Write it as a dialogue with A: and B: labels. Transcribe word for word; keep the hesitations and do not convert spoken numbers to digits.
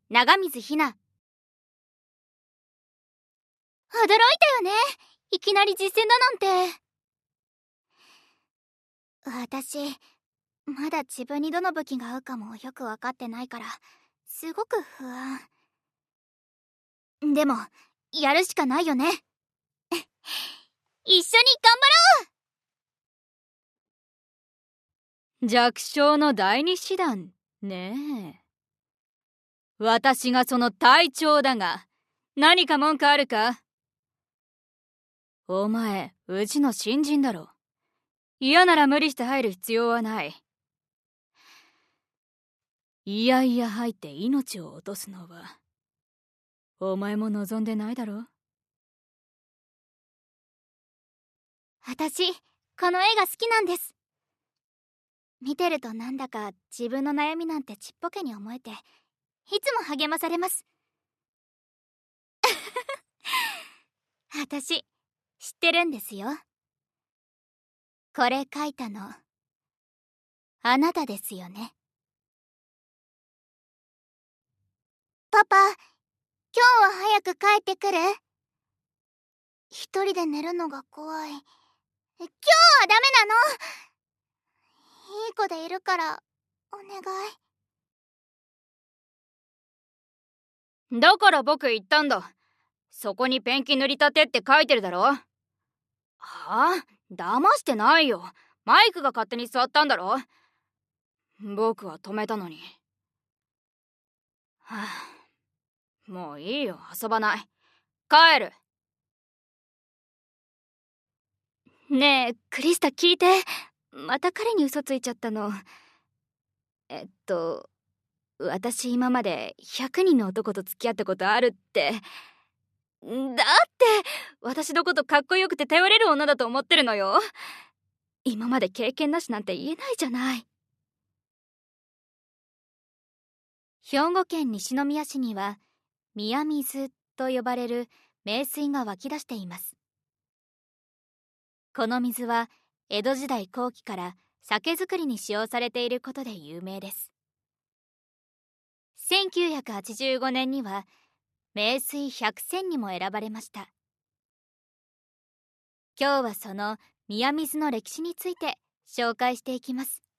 A: 長水ひな。驚いたよね。いきなり実践だなんて。私、まだ自分にどの武器が合うかもよく分かってないから、すごく不安。でも、やるしかないよね。一緒に頑張ろ
B: う。弱小の第二師団ねえ。私がその隊長だが、何か文句あるか？お前、うちの新人だろ。嫌なら無理して入る必要はない。いやいや入って命を落とすのは、お前も望んでないだろ？
A: 私、この絵が好きなんです。見てるとなんだか自分の悩みなんてちっぽけに思えて、いつも励まされます。私、知ってるんですよ。これ描いたの、あなたですよね。パパ、今日は早く帰ってくる？一人で寝るのが怖い。今日はダメなの。いい子でいるから、お願
B: い。だから僕言ったんだ。そこにペンキ塗りたてって書いてるだろ。はあ？騙してないよ。マイクが勝手に座ったんだろ。僕は止めたのに。はあ、もういいよ、遊ばない。帰る。
A: ねえ、クリスタ聞いて。また彼に嘘ついちゃったの。えっと、私今までひゃくにんの男と付き合ったことあるって。だって私のことかっこよくて頼れる女だと思ってるのよ。今まで経験なしなんて言えないじゃない。兵庫県西宮市には宮水と呼ばれる名水が湧き出しています。この水は江戸時代後期から酒造りに使用されていることで有名です。せんきゅうひゃくはちじゅうごねんには名水ひゃくせんにも選ばれました。今日はその宮水の歴史について紹介していきます。